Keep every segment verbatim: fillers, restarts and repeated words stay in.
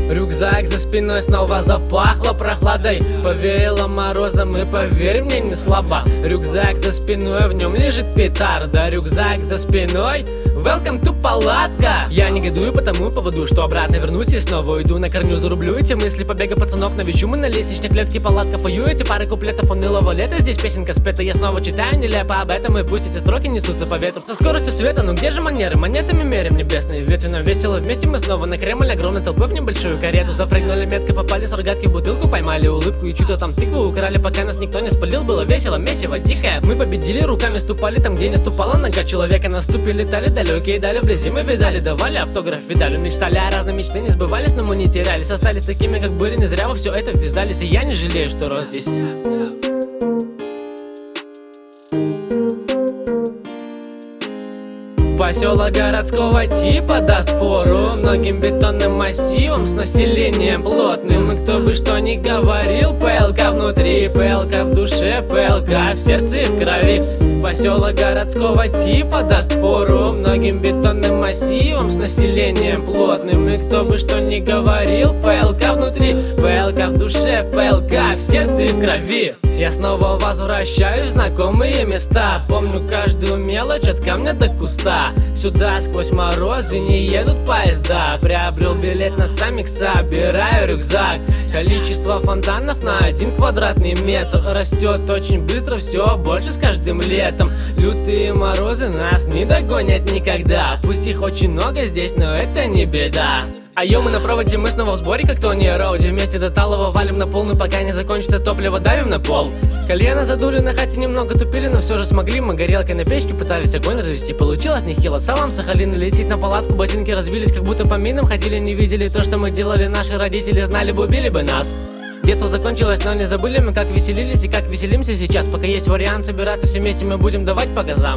Рюкзак за спиной снова запахло прохладой, повеяло морозом и, поверь мне, не слабо. Рюкзак за спиной, в нем лежит петарда. Рюкзак за спиной, welcome to палатка. Я негодую по тому поводу, что обратно вернусь и снова уйду на корню. Зарублю эти мысли побега пацанов, навещу мы на лестничной клетке палатка. Фою эти пары куплетов унылого лета, здесь песенка спета. Я снова читаю нелепо об этом, и пусть эти строки несутся по ветру со скоростью света. Ну где же манеры? Монетами мерим небесные ветви. Но весело вместе мы снова на Кремль, огромной толпой в небольшую карету. Запрыгнули метко, попали с рогатки в бутылку, поймали улыбку и чью-то там тыкву украли, пока нас никто не спалил. Было весело, месиво, дикое. Мы победили, руками ступали там, где не ступала нога человека. Наступили, летали далекие дали, вблизи мы видали, давали автограф видали. Мечтали о разные мечты, не сбывались, но мы не терялись. Остались такими, как были, не зря во все это ввязались. И я не жалею, что рос здесь. Поселок городского типа даст фору многим бетонным массивам с населением плотным. И кто бы что ни говорил, ПЛК внутри, ПЛК в душе, ПЛК в сердце и в крови. Поселок городского типа даст фору многим бетонным массивам с населением плотным. И кто бы что ни говорил, ПЛК внутри, ПЛК в душе, ПЛК в сердце и в крови. Я снова возвращаюсь в знакомые места. Помню каждую мелочь от камня до куста. Сюда сквозь морозы не едут поезда. Приобрел билет на саммик, собираю рюкзак. Количество фонтанов на один квадратный метр растет очень быстро, все больше с каждым летом. Лютые морозы нас не догонят никогда. Пусть их очень много здесь, но это не беда. А ё, мы на проводе, мы снова в сборе, как Тони Роуди. Вместе до талого валим на полную, пока не закончится топливо, давим на пол. Кальяна задули, на хате немного тупили, но все же смогли. Мы горелкой на печке пытались огонь развести. Получилось нехило, салам Сахалин. Летит на палатку, ботинки разбились, как будто по минам ходили. Не видели то, что мы делали, наши родители знали бы, убили бы нас. Детство закончилось, но не забыли мы, как веселились и как веселимся сейчас. Пока есть вариант собираться все вместе, мы будем давать по газам.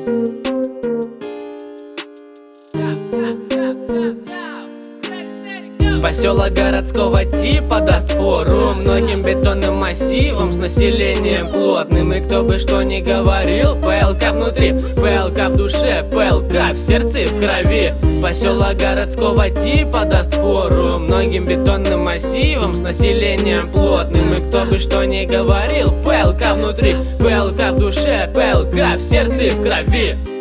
Поселок городского типа даст фору многим бетонным массивам с населением плотным. И кто бы что ни говорил, ПЛК внутри, ПЛК в душе, ПЛК в сердце и в крови. Поселок городского типа даст фору многим бетонным массивам с населением плотным. И кто бы что ни говорил, ПЛК внутри, ПЛК в душе, ПЛК в сердце и в крови.